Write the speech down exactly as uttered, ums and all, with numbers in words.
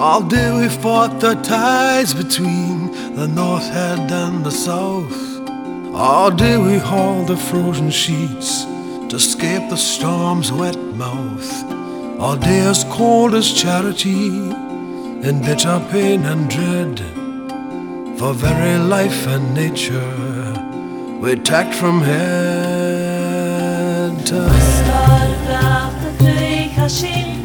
All day we fought the tides between the north head and the south. All day we hauled the frozen sheets to escape the storm's wet mouth. All day as cold as charity, in bitter pain and dread, for very life and nature we tacked from head to head.